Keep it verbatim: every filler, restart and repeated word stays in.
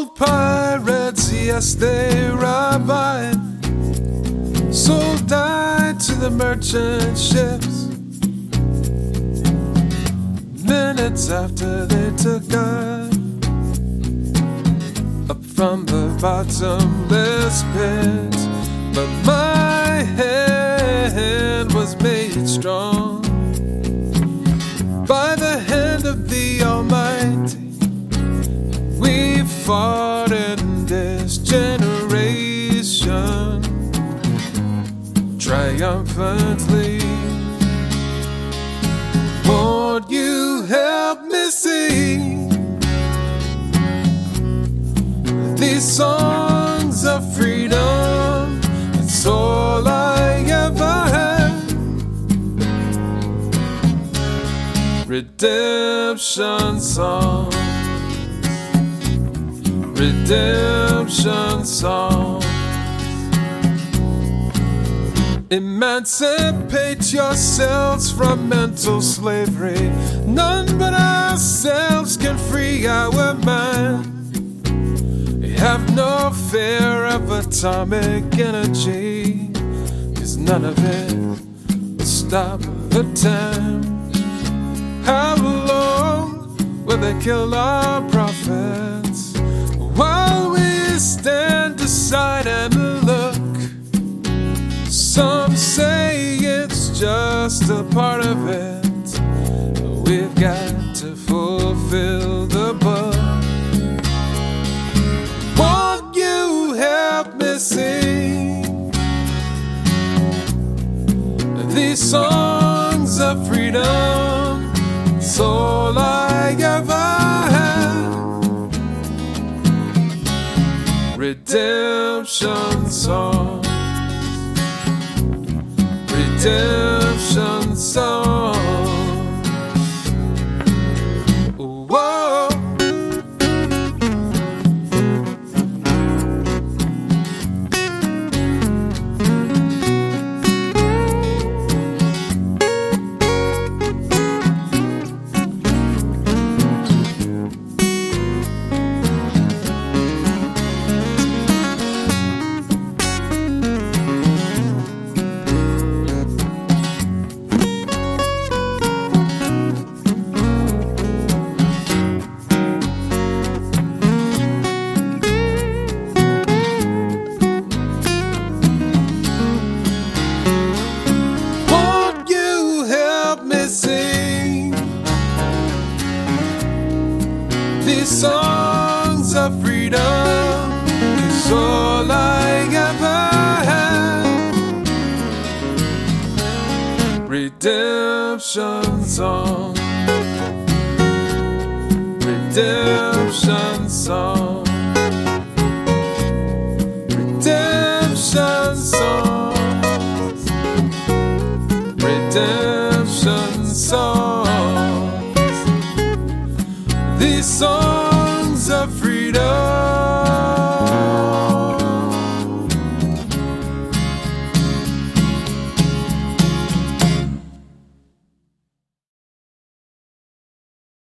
Old pirates, yes, they revived, sold died to the merchant ships. Minutes after they took us up from the bottomless pit, but my hand was made strong by the hand of the Almighty. We fought in this generation triumphantly. Won't you help me sing these songs of freedom? It's all I ever had. Redemption songs, redemption songs. Emancipate yourselves from mental slavery. None but ourselves can free our mind. Have no fear of atomic energy, 'cause none of it will stop the time. How long will they kill our prophets while we stand aside and look? Some say it's just a part of it. We've got to fulfill the book. Won't you help me sing these songs of freedom? It's all I ever had. Redemption songs, redemption songs. Whoa. These songs of freedom is all I ever had. Redemption song, redemption song.